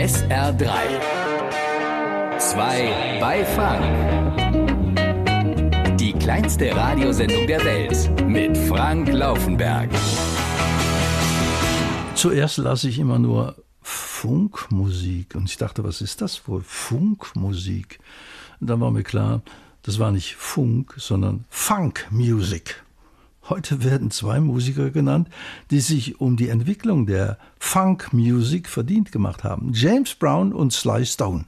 SR3. 2 bei Frank. Die kleinste Radiosendung der Welt mit Frank Laufenberg. Zuerst lasse ich immer nur Funkmusik und ich dachte, was ist das wohl? Funkmusik. Und dann war mir klar, das war nicht Funk, sondern Funk Music. Heute werden 2 Musiker genannt, die sich um die Entwicklung der Funk Music verdient gemacht haben. James Brown und Sly Stone.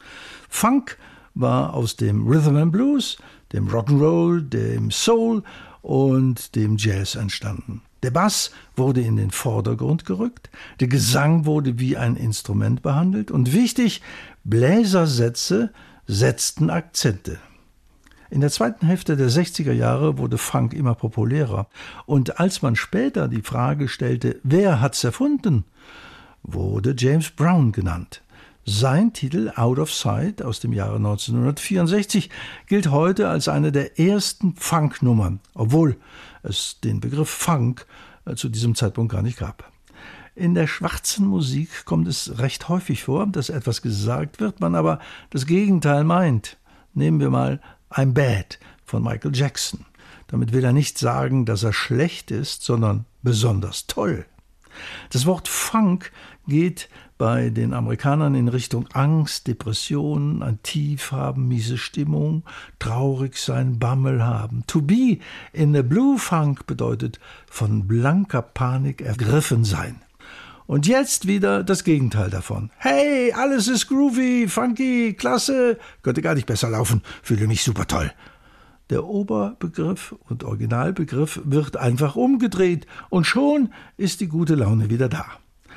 Funk war aus dem Rhythm and Blues, dem Rock'n'Roll, dem Soul und dem Jazz entstanden. Der Bass wurde in den Vordergrund gerückt, der Gesang wurde wie ein Instrument behandelt und wichtig, Bläsersätze setzten Akzente. In der zweiten Hälfte der 60er Jahre wurde Funk immer populärer. Und als man später die Frage stellte, wer hat's erfunden, wurde James Brown genannt. Sein Titel Out of Sight aus dem Jahre 1964 gilt heute als eine der ersten Funk-Nummern, obwohl es den Begriff Funk zu diesem Zeitpunkt gar nicht gab. In der schwarzen Musik kommt es recht häufig vor, dass etwas gesagt wird, man aber das Gegenteil meint. Nehmen wir mal I'm Bad von Michael Jackson. Damit will er nicht sagen, dass er schlecht ist, sondern besonders toll. Das Wort Funk geht bei den Amerikanern in Richtung Angst, Depressionen, ein Tief haben, miese Stimmung, traurig sein, Bammel haben. To be in the Blue Funk bedeutet von blanker Panik ergriffen sein. Und jetzt wieder das Gegenteil davon. Hey, alles ist groovy, funky, klasse, könnte gar nicht besser laufen, fühle mich super toll. Der Oberbegriff und Originalbegriff wird einfach umgedreht und schon ist die gute Laune wieder da.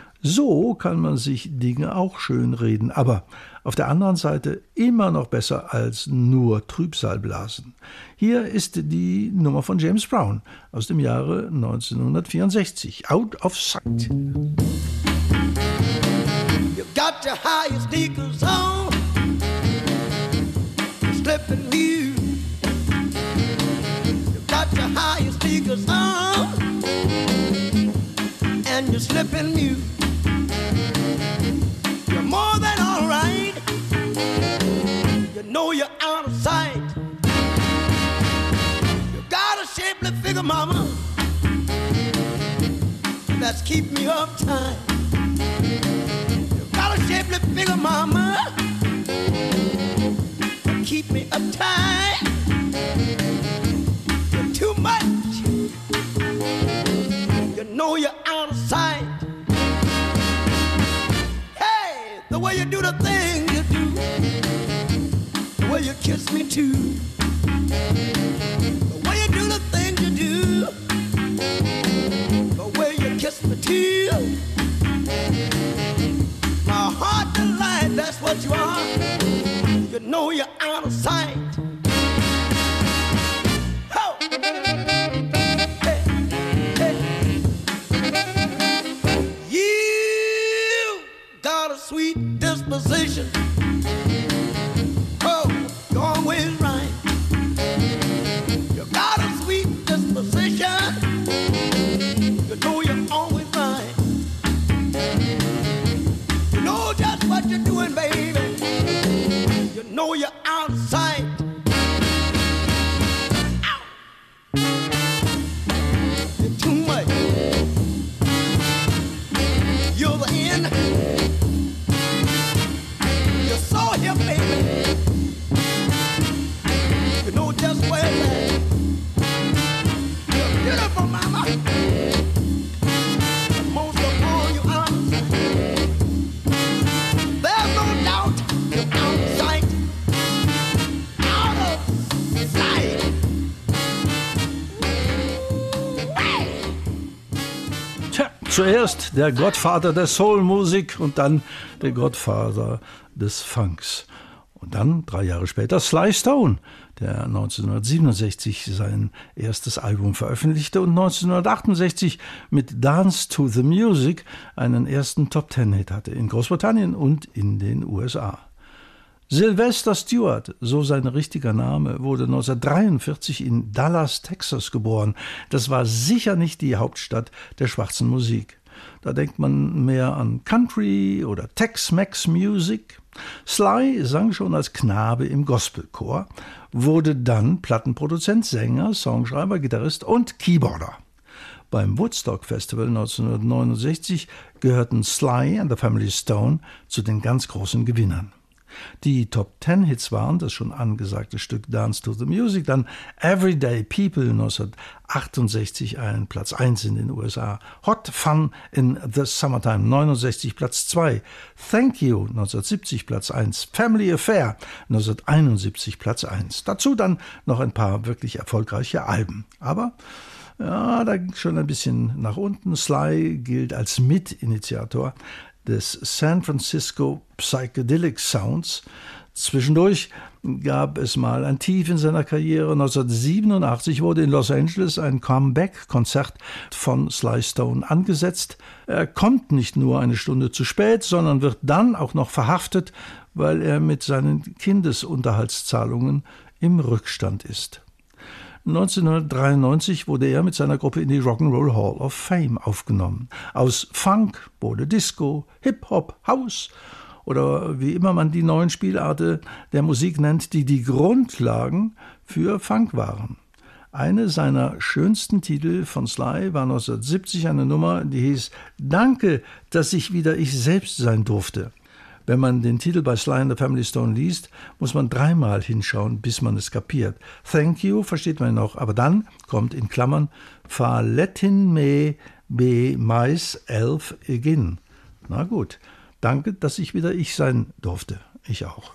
So kann man sich Dinge auch schön reden, aber auf der anderen Seite immer noch besser als nur Trübsal blasen. Hier ist die Nummer von James Brown aus dem Jahre 1964, Out of Sight. You got your high sneakers on, slipping new. You got your high sneakers on, and you're slipping new. You're more than all right. You know you're out of sight. You got a shapely figure, mama, that's keep me uptight. You got a shapely figure, mama, that keep me uptight. You're too much. You know you're out of sight. The way you do the thing you do, the way you kiss me too, the way you do the thing you do, the way you kiss me too. My heart delight, that's what you are. You know you're out of sight. Ho! Hey, hey. You got a sweet disposition. Oh, you're always right. You got a sweet disposition. You know you're always right. You know just what you're doing, baby. You know you're out of sight. Ow. You're too much. You're the end. So here, baby, you know just where it's at. You're beautiful, mama. But most of all, you're out of sight. There's no doubt you're out of sight. Out of sight. Hey. Tja, zuerst der Gottvater der Soulmusik und dann der Gottvater des Funks. Und dann, 3 Jahre später, Sly Stone, der 1967 sein erstes Album veröffentlichte und 1968 mit Dance to the Music einen ersten Top-10-Hit hatte in Großbritannien und in den USA. Sylvester Stewart, so sein richtiger Name, wurde 1943 in Dallas, Texas geboren. Das war sicher nicht die Hauptstadt der schwarzen Musik. Da denkt man mehr an Country oder Tex-Mex-Music. Sly sang schon als Knabe im Gospelchor, wurde dann Plattenproduzent, Sänger, Songschreiber, Gitarrist und Keyboarder. Beim Woodstock Festival 1969 gehörten Sly and the Family Stone zu den ganz großen Gewinnern. Die Top-10-Hits waren das schon angesagte Stück Dance to the Music, dann Everyday People 1968 ein Platz 1 in den USA, Hot Fun in the Summertime 69 Platz 2, Thank You 1970 Platz 1, Family Affair 1971 Platz 1. Dazu dann noch ein paar wirklich erfolgreiche Alben. Aber ja, da ging schon ein bisschen nach unten. Sly gilt als Mitinitiator des San Francisco Psychedelic Sounds. Zwischendurch gab es mal ein Tief in seiner Karriere. 1987 wurde in Los Angeles ein Comeback-Konzert von Sly Stone angesetzt. Er kommt nicht nur eine Stunde zu spät, sondern wird dann auch noch verhaftet, weil er mit seinen Kindesunterhaltszahlungen im Rückstand ist. 1993 wurde er mit seiner Gruppe in die Rock'n'Roll Hall of Fame aufgenommen. Aus Funk wurde Disco, Hip-Hop, House oder wie immer man die neuen Spielarten der Musik nennt, die die Grundlagen für Funk waren. Eine seiner schönsten Titel von Sly war 1970 eine Nummer, die hieß »Danke, dass ich wieder ich selbst sein durfte«. Wenn man den Titel bei Sly and the Family Stone liest, muss man 3-mal hinschauen, bis man es kapiert. Thank you versteht man noch, aber dann kommt in Klammern Verletten me be myself again. Na gut, danke, dass ich wieder ich sein durfte. Ich auch.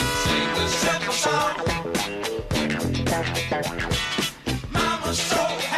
Mama's so